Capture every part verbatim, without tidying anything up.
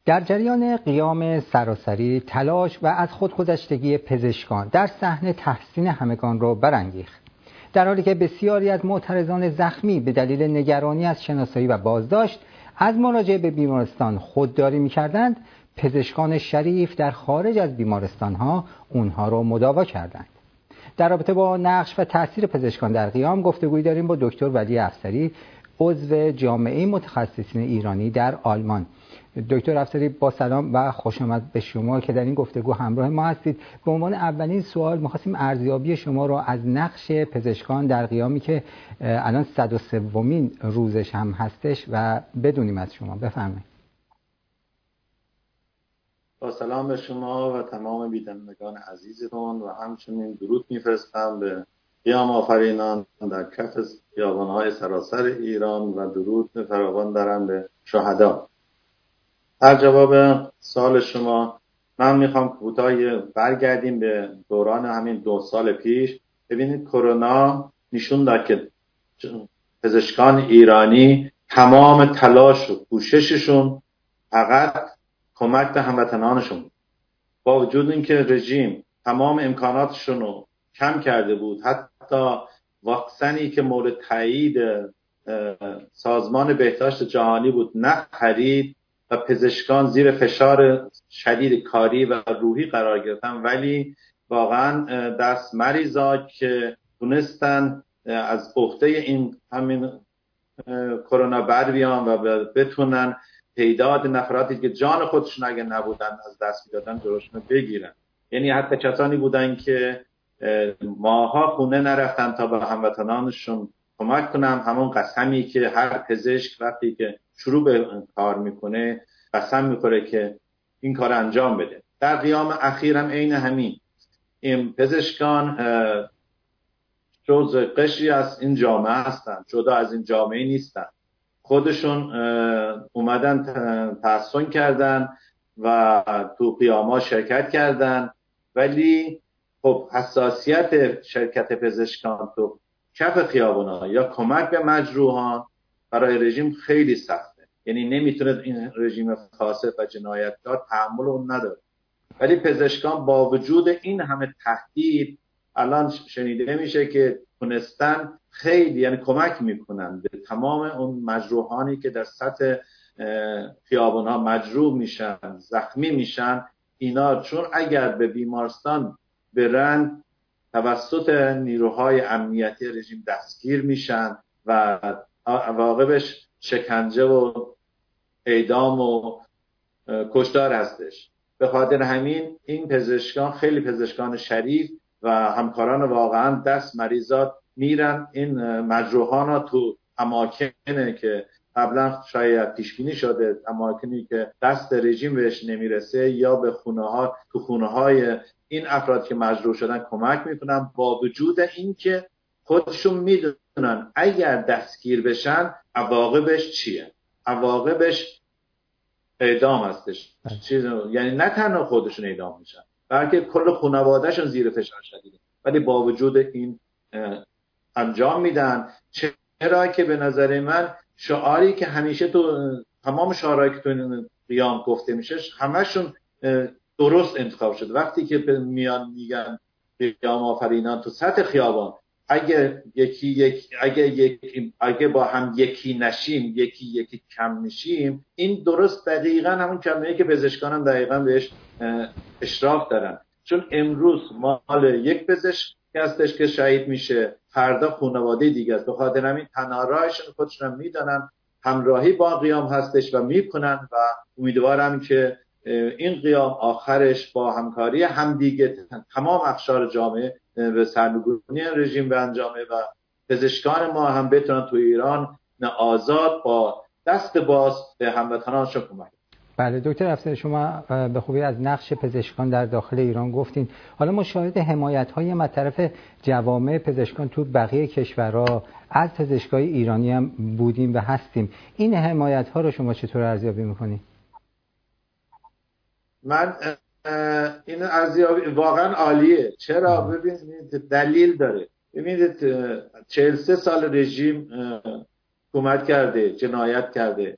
در جریان قیام سراسری، تلاش و از خودگذشتگی پزشکان در صحنه تحسین همگان را برانگیخت. در حالی که بسیاری از معترضان زخمی به دلیل نگرانی از شناسایی و بازداشت از مراجعه به بیمارستان خودداری می‌کردند، پزشکان شریف در خارج از بیمارستان‌ها اونها را مداوا کردند. در رابطه با نقش و تأثیر پزشکان در قیام گفتگویی داریم با دکتر ولی افسری، عضو جامعه متخصصین ایرانی در آلمان. دکتر افسری، با سلام و خوش آمد به شما که در این گفتگو همراه ما هستید. به عنوان اولین سوال می‌خواستیم ارزیابی شما را از نقش پزشکان در قیامی که الان صد و سومین روزش هم هستش و بدونیم از شما. بفرمایید. با سلام به شما و تمام بینندگان عزیزتون و همچنین درود می‌فرستم به قیام آفرینان در کف خیابان‌های سراسر ایران و درود فراوان دارم به شهدا. در جواب سوال شما من میخوام کوتاه برگردیم به دوران همین دو سال پیش. ببینید کرونا نشون داد که پزشکان ایرانی تمام تلاش و کوشششون فقط کمک به هموطنانشون بود. با وجود اینکه رژیم تمام امکاناتشون رو کم کرده بود، حتی واکسنی که مورد تایید سازمان بهداشت جهانی بود نخرید و پزشکان زیر فشار شدید کاری و روحی قرار گرفتن، ولی واقعا دست مریضا که تونستن از عهده این همین کرونا بر بیان و بتونن تعداد نفراتی که جان خودشون اگه نبودن از دست میدادن جلوشون بگیرن. یعنی حتی کسانی بودن که ماها خونه نرفتن تا به هموطنانشون کمک کنن. همون قسمی که هر پزشک وقتی که شروع به کار میکنه قسم میخوره که این کار انجام بده. در قیام اخیر هم عین همین. این پزشکان جزء قشری از این جامعه هستن، جدا از این جامعه نیستن. خودشون اومدن تحصن کردن و تو قیام‌ها شرکت کردن، ولی خب حساسیت شرکت پزشکان تو کف خیابونا یا کمک به مجروحان برای رژیم خیلی سخته. یعنی نمیتونه این رژیم فاسد و جنایتکار تحمل اون نداره. ولی پزشکان با وجود این همه تهدید الان شنیده میشه که تونستن خیلی یعنی کمک میکنن به تمام اون مجروحانی که در سطح خیابان‌ها مجروح میشن، زخمی میشن. اینا چون اگر به بیمارستان برن توسط نیروهای امنیتی رژیم دستگیر میشن و عواقبش شکنجه و اعدام و کشتار هستش. به خاطر همین این پزشکان خیلی پزشکان شریف و همکاران واقعا دست مریضات میرن این مجروحان ها تو اماکنه که قبلا شاید پیش بینی شده، اماکنی که دست رژیم بهش نمیرسه، یا به خونه ها تو خونه های این افراد که مجروح شدن کمک میکنن، با وجود اینکه خودشون میدونن اگر دستگیر بشن عواقبش چیه. عواقبش اعدام هستش. چیز یعنی نه تنها خودشون اعدام میشن بلکه کل خانوادهشون زیر فشار شدیده، ولی با وجود این انجام میدن. چرا که به نظر من شعاری که همیشه تو تمام شعارهایی که تو قیام گفته میشه همشون درست انتخاب شده. وقتی که میان میگن قیام آفرینان تو سطح خیابان، اگه یکی یک اگه یک اگه با هم یکی نشیم، یکی یکی کم میشیم، این درست دقیقاً همون کلمه‌ای که پزشکان هم دقیقاً بهش اشراف دارن. چون امروز مال یک پزشک هستش که شهید میشه، فردا خانواده دیگه است. به خاطر همین تنها راهشون خودشون میدونن همراهی با قیام هستش و میکنن و امیدوارم که این قیام آخرش با همکاری همدیگه تمام اقشار جامعه به سرنگونی رژیم به انجامه و پزشکان ما هم بتونن تو ایران آزاد با دست باز به هموطنانشون کمک. بله دکتر افسری، شما به خوبی از نقش پزشکان در داخل ایران گفتین. حالا ما شاهد حمایت‌های از طرف جوامع پزشکان تو بقیه کشورها از پزشکای ایرانی هم بودیم و هستیم. این حمایت‌ها رو شما چطور ارزیابی می‌کنید؟ من این ارزیابی واقعا عالیه. چرا؟ ببینید دلیل داره. ببینید چهل و سه سال رژیم حکومت کرده، جنایت کرده.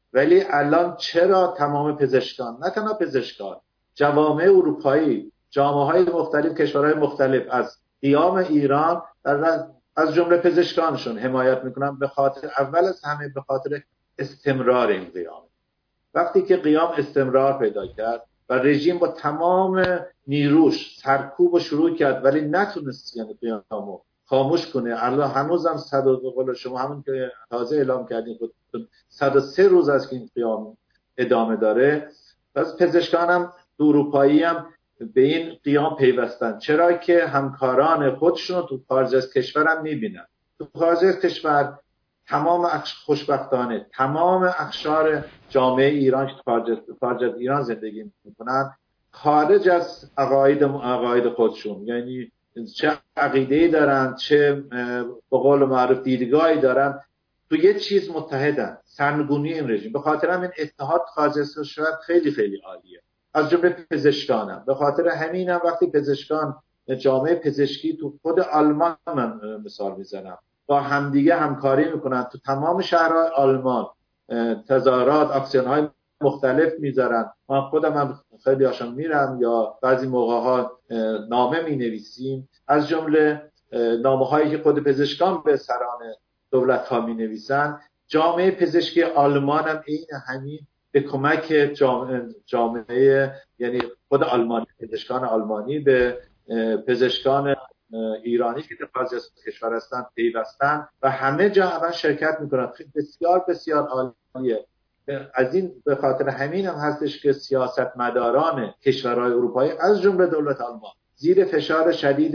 ولی الان چرا تمام پزشکان، نه تنها پزشکان، جوامع اروپایی، جامعه‌های مختلف، کشورهای مختلف از قیام ایران در از جمله پزشکانشون حمایت میکنن؟ به خاطر اول از همه به خاطر استمرار این قیام. وقتی که قیام استمرار پیدا کرد و رژیم با تمام نیروش سرکوب و شروع کرد ولی نتونست یعنی قیامو خاموش کنه، الان هنوزم صد و قول شما همون که تازه اعلام کردین خودتون صد و سه روز از که این قیام ادامه داره. پس پزشکان هم اروپایی هم به این قیام پیوستن. چرا که همکاران خودشون تو خارج از کشور هم میبینن. تو خارج از کشور تمام اخش خوشبختانه تمام اقشار جامعه ایران که خارج از ایران زندگی میکنن خارج از عقاید عقاید خودشون، یعنی چه عقیده‌ای دارن، چه به قول معروف دیدگاهی دارن، تو یه چیز متحدن، سرنگونی این رژیم. به خاطر همین اتحاد خارج از کشور خیلی خیلی عالیه، از جمله پزشکانم. به خاطر همینم وقتی پزشکان، جامعه پزشکی تو خود آلمان من مثال میزنم، با همدیگه همکاری میکنن، تو تمام شهرهای آلمان تظاهرات، اکسیون‌های مختلف میذارن. من خودم هم خیلی هاشون میرم یا بعضی موقع‌ها نامه مینویسیم، از جمله نامه‌هایی که خود پزشکان به سران دولت‌ها مینویسن. جامعه پزشکی آلمان هم این همین به کمک جامعه, جامعه یعنی خود آلمانی، پزشکان آلمانی به پزشکان ایرانی که خارج از کشور هستن پیوستن و همه جا اول شرکت میکنن. بسیار بسیار عالیه. از این به خاطر همین هم هستش که سیاستمداران کشورهای اروپایی از جمله دولت آلمان زیر فشار شدید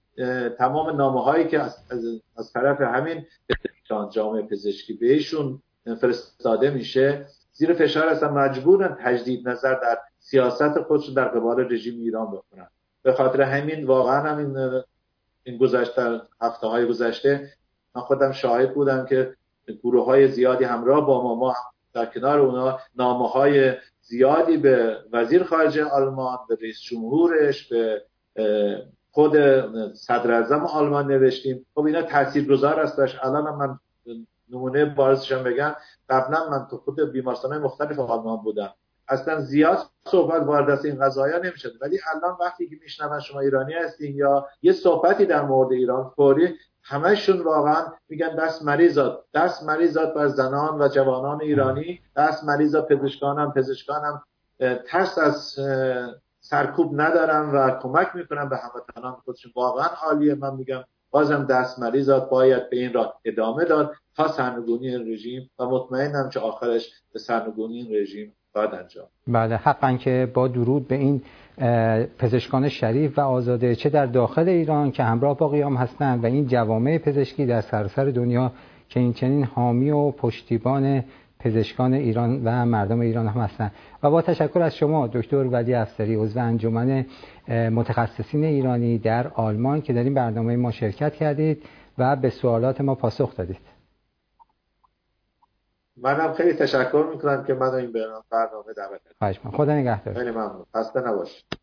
تمام نامه‌هایی که از, از, از طرف همین جامعه پزشکی بهشون فرستاده میشه، زیر فشار هستن، مجبورن تجدید نظر در سیاست خودشون در قبال رژیم ایران بکنن. به خاطر همین واقعا هم این این گذشته هفته های گذشته من خودم شاهد بودم که گروه های زیادی همراه با ما ما در کنار اونا نامه های زیادی به وزیر خارجه آلمان، به رئیس جمهورش، به خود صدر اعظم آلمان نوشتیم. خب اینا تاثیرگذار هستش. الان هم من نمونه بارزشم بگم، قبلا من تو خود بیمارستان‌های مختلف آلمان بودم، اصلا زیاد صحبت وارد از این قضايا نمیشد، ولی الان وقتی که میشنون شما ایرانی هستین یا یه صحبتی در مورد ایران فوری همشون واقعا میگن دست مریضات، دست مریضات بر زنان و جوانان ایرانی، دست مریضات پزشکانم پزشکانم ترس از سرکوب ندارن و کمک میکنن به هموطنان خودشون. واقعا عالیه. من میگم بازم دست مریضات باید به این راه ادامه داد تا سرنگونی این رژیم و مطمئنم که آخرش به سرنگونی این رژیم باید انجام. بله، حقا که با درود به این پزشکان شریف و آزاده چه در داخل ایران که همراه با قیام هستند و این جوامع پزشکی در سراسر دنیا که این چنین حامی و پشتیبان پزشکان ایران و مردم ایران هم هستند. و با تشکر از شما دکتر ولی افسری، عضو انجمن متخصصین ایرانی در آلمان که در این برنامه ما شرکت کردید و به سوالات ما پاسخ دادید. منم خیلی تشکر میکنم که منو این برنامه دعوت کردید. خواهش می‌کنم. خدا نگهدار. خیلی ممنون. خسته نباشید.